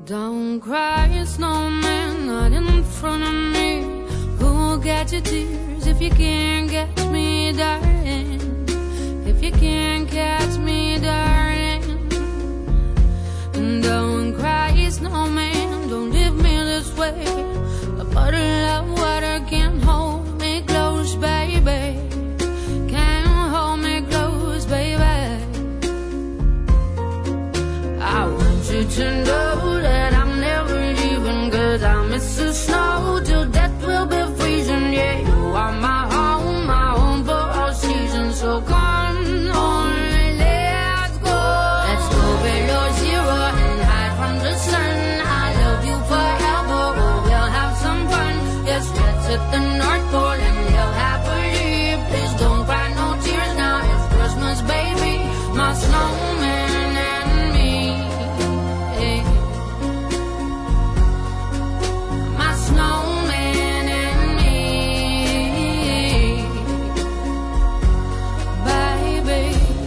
Don't cry, snowman, not in front of me. Who'll get your tears if you can't catch me, darling? If you can't catch me, darling. Don't cry, snowman, don't leave me this way. A bottle of water can't hold me close, baby. Can't hold me close, baby. I want you to know that I'm never leaving, 'cause I miss the snow till death will be freezing. Yeah, you are my home for all seasons. So come on, let's go. Let's go below zero and hide from the sun. I love you forever, oh, we'll have some fun. Yes, let's hit the North Pole and live happily. Please don't cry no tears now, it's Christmas, baby. My snowman and me, yeah. My snowman and me, baby.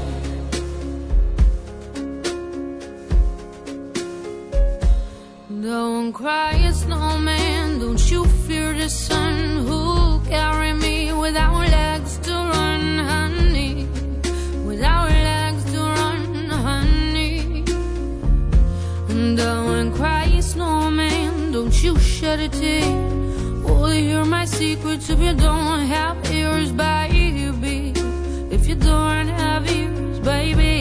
Don't cry, snowman, don't you fear the sun. Who'll carry me without legs to run, honey? Without legs to run, honey. Don't cry, snowman, don't you shed a tear. Will you hear my secrets if you don't have ears, baby? If you don't have ears, baby.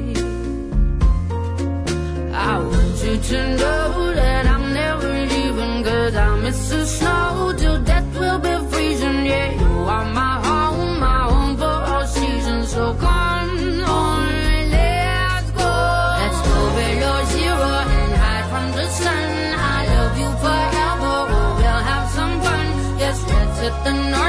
I want you to know that I'm never leaving, 'cause I miss the snow till death will be freezing. Yeah, you are my home for all seasons. So come on, let's go. Let's go below zero and hide from the sun. I love you forever, oh, we'll have some fun. Yes, let's hit the North